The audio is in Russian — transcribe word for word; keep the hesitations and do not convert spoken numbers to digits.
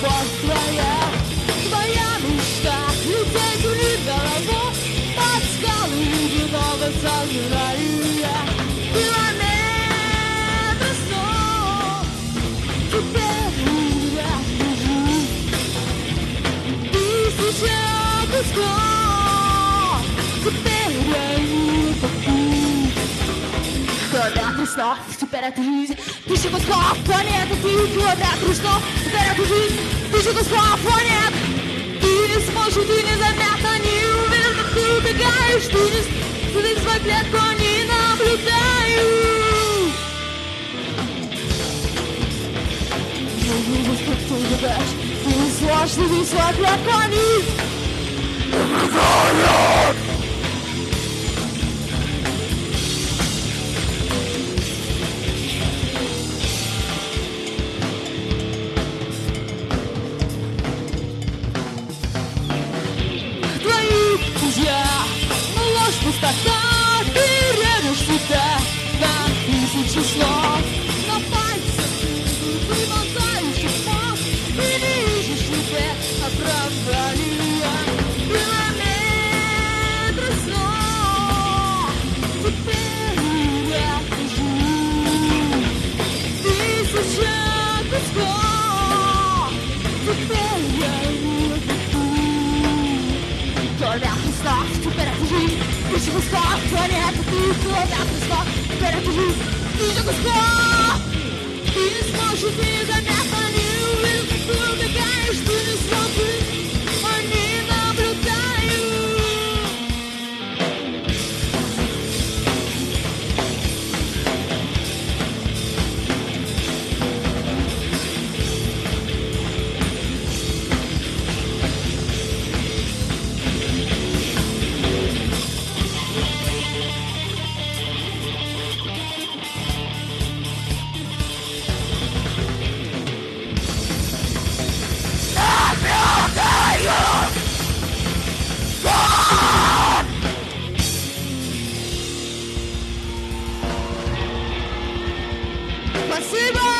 любовь твоя. Твоя мечта лететь вниз головой под скалы ледяного сознания. Километры снов, теперь я лежу. Тысяча кусков, теперь я не попу. Километры снов, теперь это жизнь. Тысяча кусков, планета ты. Километры снов, теперь это жизнь. Тысяча кусков, планет. Ты не сможешь, ты незаметно не увидишь, как ты убегаешь. Ты не сидишь в свою клетку, не наблюдаю. Не видишь, как ты убегаешь. Ты не сможешь, ты в свою клетку, не наблюдают. Ложь, пустота, ты режешь себя на тысячи слов. На пальцах ты мотаешь мозг, и лежишь себе оправдания. Километры снов, теперь я лежу. Тысяча кусков, теперь я не попу. Километры снов, теперь это жизнь. Тысяча кусков, планета ты. Километры снов, теперь это жизнь. Тысяча кусков. Ты не сможешь, ты незаметно не увидишь, как ты убегаешь. Ты не смотришь, они наблюдают. Спасибо!